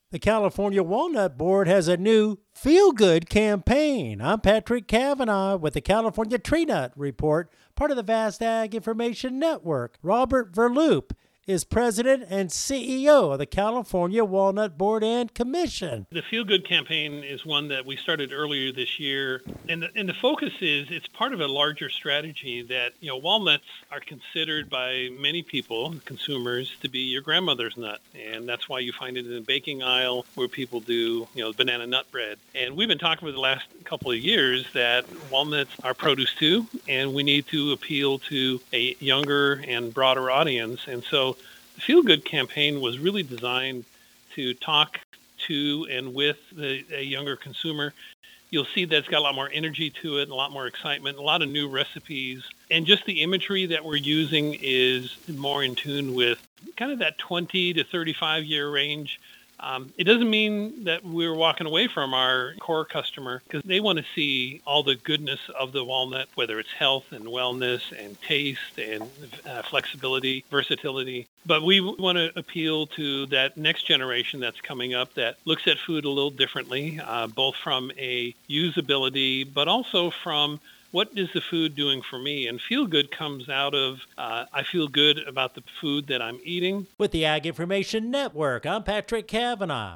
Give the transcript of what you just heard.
The California Walnut Board has a new Feel Good campaign. I'm Patrick Cavanaugh with the California Tree Nut Report, part of the Vast Ag Information Network. Robert Verloop is president and CEO of the California Walnut Board and Commission. The Feel Good campaign is one that we started earlier this year, and the focus is it's part of a larger strategy that, walnuts are considered by many people, consumers, to be your grandmother's nut, and that's why you find it in the baking aisle where people do, banana nut bread. And we've been talking for the last couple of years that walnuts are produce too, and we need to appeal to a younger and broader audience. And so the Feel Good campaign was really designed to talk to and with a younger consumer. You'll see that it's got a lot more energy to it, a lot more excitement, a lot of new recipes. And just the imagery that we're using is more in tune with kind of that 20 to 35 year range. It doesn't mean that we're walking away from our core customer, because they want to see all the goodness of the walnut, whether it's health and wellness and taste and flexibility, versatility. But we want to appeal to that next generation that's coming up that looks at food a little differently, both from a usability, but also from what is the food doing for me? And Feel Good comes out of, I feel good about the food that I'm eating. With the Ag Information Network, I'm Patrick Cavanaugh.